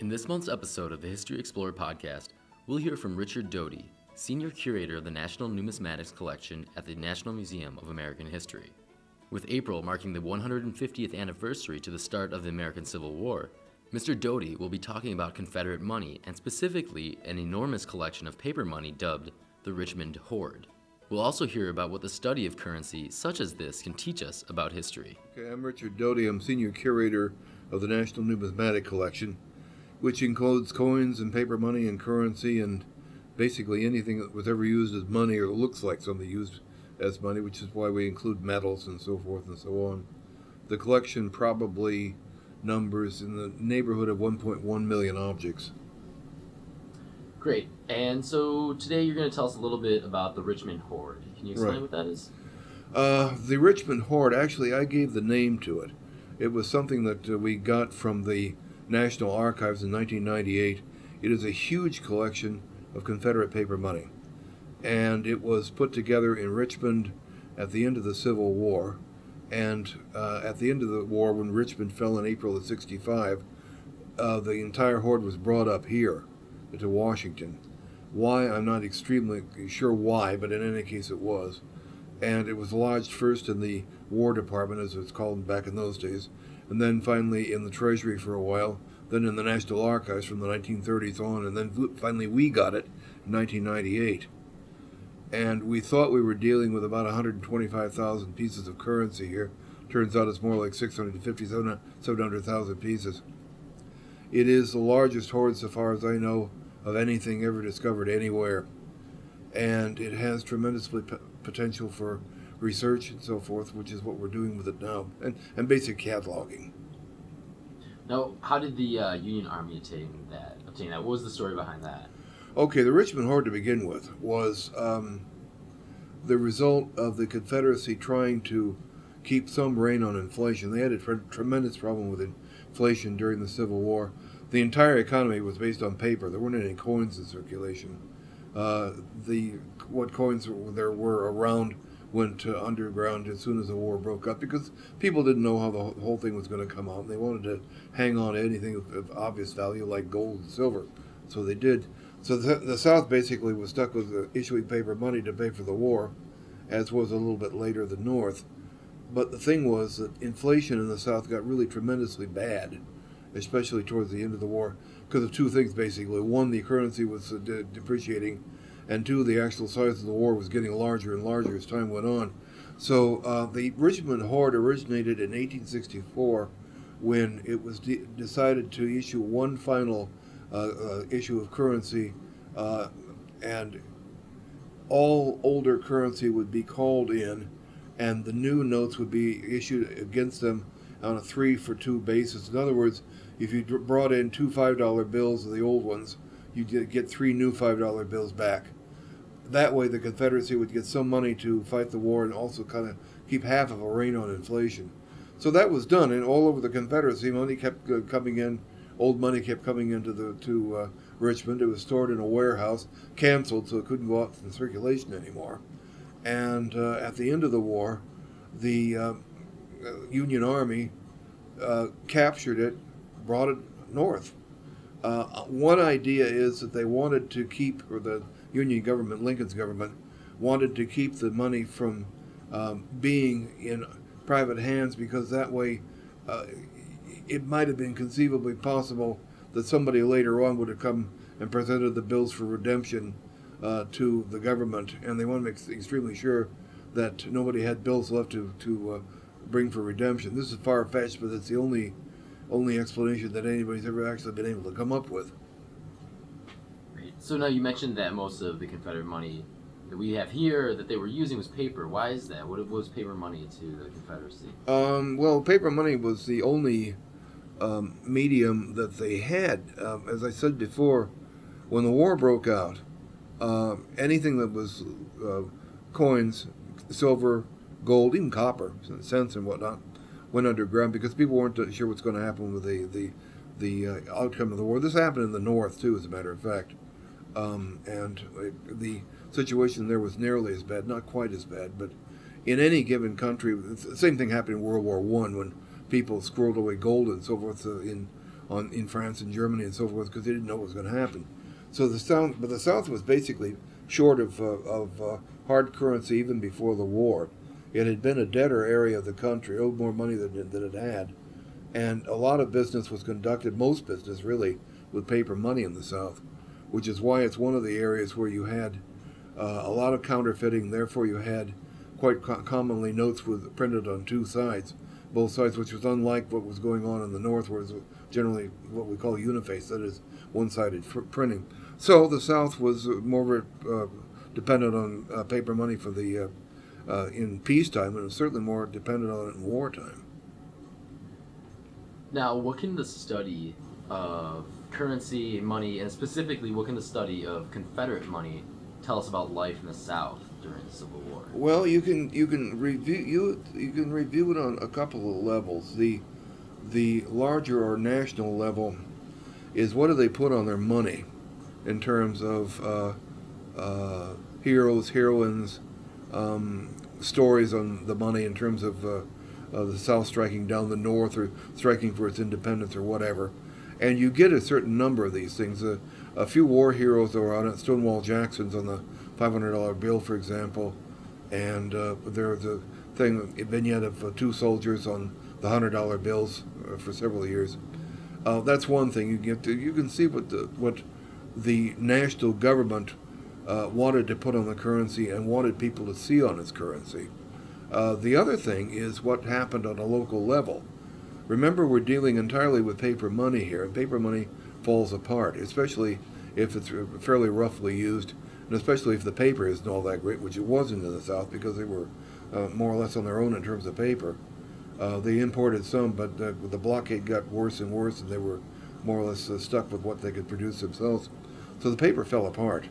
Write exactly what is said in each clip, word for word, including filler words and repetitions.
In this month's episode of the History Explored podcast, we'll hear from Richard Doty, Senior Curator of the National Numismatics Collection at the National Museum of American History. With April marking the one hundred fiftieth anniversary to the start of the American Civil War, Mister Doty will be talking about Confederate money and specifically an enormous collection of paper money dubbed the Richmond Hoard. We'll also hear about what the study of currency such as this can teach us about history. Okay, I'm Richard Doty. I'm Senior Curator of the National Numismatic Collection, which includes coins and paper money and currency and basically anything that was ever used as money or looks like something used as money, which is why we include metals and so forth and so on. The collection probably numbers in the neighborhood of one point one million objects. Great. And so today you're going to tell us a little bit about the Richmond Hoard. Can you explain Right. what that is? Uh, the Richmond Hoard, actually, I gave the name to it. It was something that uh, we got from the National Archives in nineteen ninety-eight. It is a huge collection of Confederate paper money, and it was put together in Richmond at the end of the Civil War. And uh, at the end of the war, when Richmond fell in April of sixty-five, uh, the entire hoard was brought up here to Washington. Why, I'm not extremely sure why, but in any case it was. And it was lodged first in the War Department, as it was called back in those days, and then finally in the Treasury for a while, then in the National Archives from the nineteen thirties on, and then finally we got it in nineteen ninety-eight. And we thought we were dealing with about one hundred twenty-five thousand pieces of currency here. Turns out it's more like six hundred fifty, seven hundred thousand pieces. It is the largest hoard, so far as I know, of anything ever discovered anywhere. And it has tremendous p- potential for research and so forth, which is what we're doing with it now, and, and basic cataloging. Now, how did the uh, Union Army obtain that? Obtain that? What was the story behind that? Okay, the Richmond Hoard to begin with was um, the result of the Confederacy trying to keep some rein on inflation. They had a tre- tremendous problem with inflation during the Civil War. The entire economy was based on paper. There weren't any coins in circulation. Uh, the what coins there were around went uh, underground as soon as the war broke up because people didn't know how the whole thing was going to come out. They wanted to hang on to anything of, of obvious value like gold and silver. So they did. So the, the South basically was stuck with uh, issuing paper money to pay for the war, as was a little bit later the North. But the thing was that inflation in the South got really tremendously bad, especially towards the end of the war, because of two things basically. One, the currency was uh, de- depreciating, and two, the actual size of the war was getting larger and larger as time went on. So uh, the Richmond Hoard originated in eighteen sixty-four when it was de- decided to issue one final uh, uh, issue of currency, uh, and all older currency would be called in, and the new notes would be issued against them on a three for two basis. In other words, if you brought in two five dollar bills of the old ones, you'd get three new five dollar bills back. That way the Confederacy would get some money to fight the war and also kind of keep half of a rein on inflation. So that was done, and all over the Confederacy, money kept uh, coming in, old money kept coming into the to uh, Richmond. It was stored in a warehouse, canceled, so it couldn't go out in circulation anymore. And uh, at the end of the war, the uh, Union Army uh, captured it, brought it north. Uh, one idea is that they wanted to keep, or the Union government, Lincoln's government, wanted to keep the money from um, being in private hands because that way uh, it might have been conceivably possible that somebody later on would have come and presented the bills for redemption uh, to the government, and they want to make extremely sure that nobody had bills left to, to uh, bring for redemption. This is far-fetched, but it's the only only explanation that anybody's ever actually been able to come up with. Great. So now you mentioned that most of the Confederate money that we have here that they were using was paper. Why is that? What was paper money to the Confederacy? Um, well, paper money was the only um, medium that they had. Um, as I said before, when the war broke out, uh, anything that was uh, coins, silver, gold, even copper, cents and whatnot, went underground because people weren't sure what's going to happen with the the, the uh, outcome of the war. This happened in the North, too, as a matter of fact. Um, and the situation there was nearly as bad, not quite as bad, but in any given country, the same thing happened in World War One when people squirreled away gold and so forth uh, in on in France and Germany and so forth because they didn't know what was going to happen. So the South, but the South was basically short of uh, of uh, hard currency even before the war. It had been a debtor area of the country, owed more money than it, than it had, and a lot of business was conducted, most business really, with paper money in the South, which is why it's one of the areas where you had uh, a lot of counterfeiting. Therefore, you had quite co- commonly notes with printed on two sides, both sides, which was unlike what was going on in the North, where it was generally what we call uniface, that is, one-sided fr- printing. So the South was more uh, dependent on uh, paper money for the uh, uh, in peacetime, and it was certainly more dependent on it in wartime. Now, what can the study of currency, money, and specifically what can the study of Confederate money tell us about life in the South during the Civil War? Well, you can you can review you you can review it on a couple of levels. The the larger or national level is what do they put on their money in terms of uh, uh, heroes, heroines, um, stories on the money in terms of uh, uh, the South striking down the North or striking for its independence or whatever. And you get a certain number of these things. Uh, a few war heroes are on it. Stonewall Jackson's on the five hundred dollar bill, for example. And uh, there's a thing, a vignette of uh, two soldiers on the one hundred dollar bills uh, for several years. Uh, that's one thing. You get to, you can see what the, what the national government uh, wanted to put on the currency and wanted people to see on its currency. Uh, the other thing is what happened on a local level. Remember, we're dealing entirely with paper money here, and paper money falls apart, especially if it's fairly roughly used, and especially if the paper isn't all that great, which it wasn't in the South because they were uh, more or less on their own in terms of paper. Uh, they imported some, but uh, the blockade got worse and worse, and they were more or less uh, stuck with what they could produce themselves. So the paper fell apart.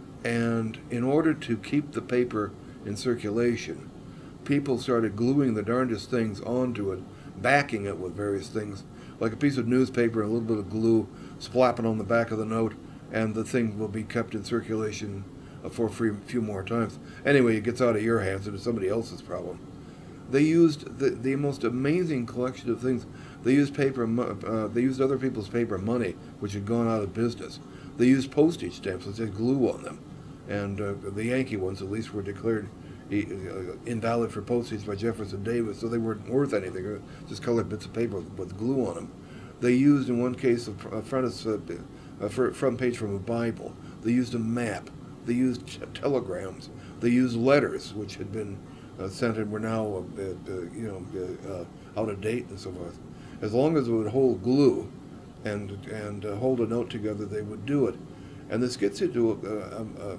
And in order to keep the paper in circulation, people started gluing the darndest things onto it, backing it with various things, like a piece of newspaper and a little bit of glue, splapping on the back of the note, and the thing will be kept in circulation uh, for a few more times. Anyway, it gets out of your hands and it's somebody else's problem. They used the, the most amazing collection of things. They used paper. Uh, they used other people's paper money, which had gone out of business. They used postage stamps which had glue on them, and uh, the Yankee ones at least were declared uh, invalid for postage by Jefferson Davis, so they weren't worth anything. They were just colored bits of paper with, with glue on them. They used, in one case, a front, a front page from a Bible. They used a map. They used telegrams. They used letters, which had been Uh, sent and were now, uh, uh, you know, uh, uh, out of date and so forth. As long as it would hold glue and and uh, hold a note together, they would do it. And this gets into a, a, a,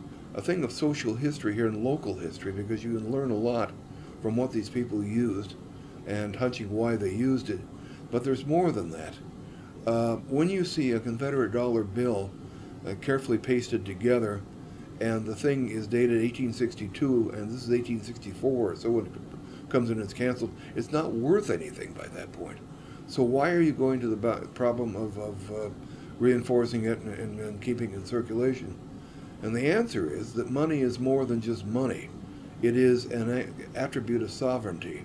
a thing of social history here and local history, because you can learn a lot from what these people used and hunching why they used it. But there's more than that. Uh, when you see a Confederate dollar bill uh, carefully pasted together, and the thing is dated eighteen sixty-two, and this is eighteen sixty-four, so when it comes in it's canceled, it's not worth anything by that point. So why are you going to the problem of, of uh, reinforcing it and, and, and keeping it in circulation? And the answer is that money is more than just money. It is an a- attribute of sovereignty.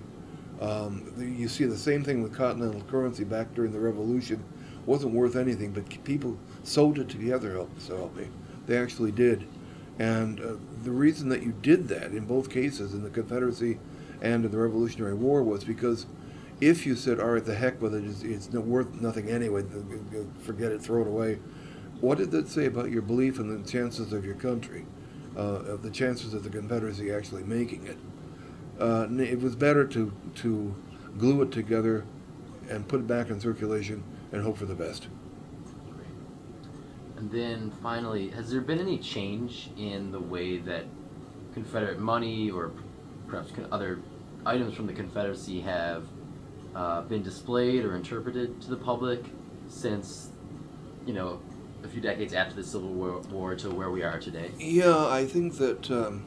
Um, you see the same thing with continental currency back during the Revolution. It wasn't worth anything, but people sewed it together, help, so help me. They actually did. And uh, the reason that you did that in both cases, in the Confederacy and in the Revolutionary War, was because if you said, all right, the heck with it, it's, it's no, worth nothing anyway, forget it, throw it away, what did that say about your belief in the chances of your country, uh, of the chances of the Confederacy actually making it? Uh, it was better to, to glue it together and put it back in circulation and hope for the best. And then finally, has there been any change in the way that Confederate money or perhaps other items from the Confederacy have uh, been displayed or interpreted to the public since, you know, a few decades after the Civil War, war to where we are today? Yeah, I think that um,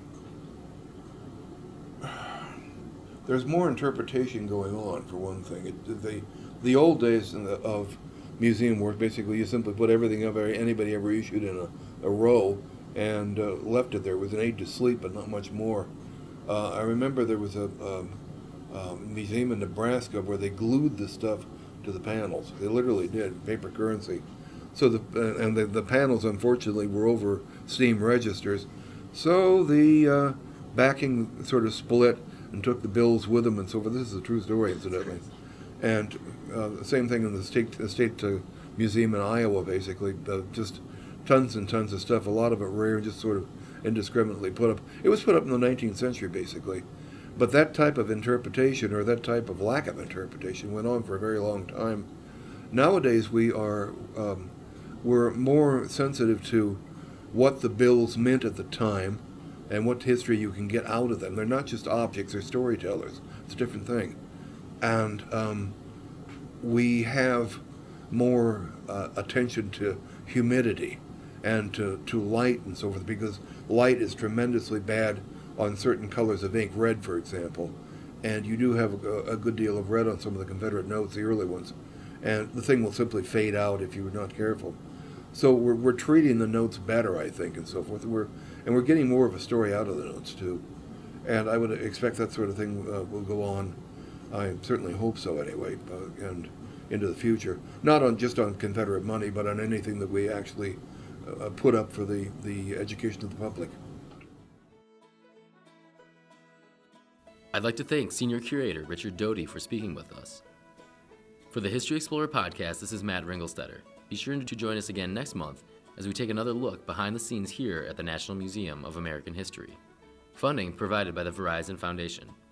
there's more interpretation going on, for one thing. It, the, the old days in the, of museum work, basically you simply put everything ever anybody ever issued in a, a row and uh, left it there. It was an aid to sleep, but not much more. Uh, I remember there was a, a, a museum in Nebraska where they glued the stuff to to the panels. They literally did, paper currency. So the uh, and the, the panels, unfortunately, were over steam registers. So the uh, backing sort of split and took the bills with them and so forth. This is a true story, incidentally. And uh, the same thing in the state, the state uh, museum in Iowa, basically. Uh, just tons and tons of stuff, a lot of it rare, just sort of indiscriminately put up. It was put up in the nineteenth century, basically. But that type of interpretation, or that type of lack of interpretation, went on for a very long time. Nowadays, we are um, we're more sensitive to what the bills meant at the time and what history you can get out of them. They're not just objects, they're storytellers. It's a different thing. And um, we have more uh, attention to humidity and to, to light and so forth, because light is tremendously bad on certain colors of ink, red, for example. And you do have a, a good deal of red on some of the Confederate notes, the early ones. And the thing will simply fade out if you're not careful. So we're, we're treating the notes better, I think, and so forth. We're, and we're getting more of a story out of the notes, too. And I would expect that sort of thing uh, will go on. I certainly hope so, anyway, uh, and into the future. Not on just on Confederate money, but on anything that we actually uh, put up for the, the education of the public. I'd like to thank Senior Curator Richard Doty for speaking with us. For the History Explorer podcast, this is Matt Ringelstetter. Be sure to join us again next month as we take another look behind the scenes here at the National Museum of American History. Funding provided by the Verizon Foundation.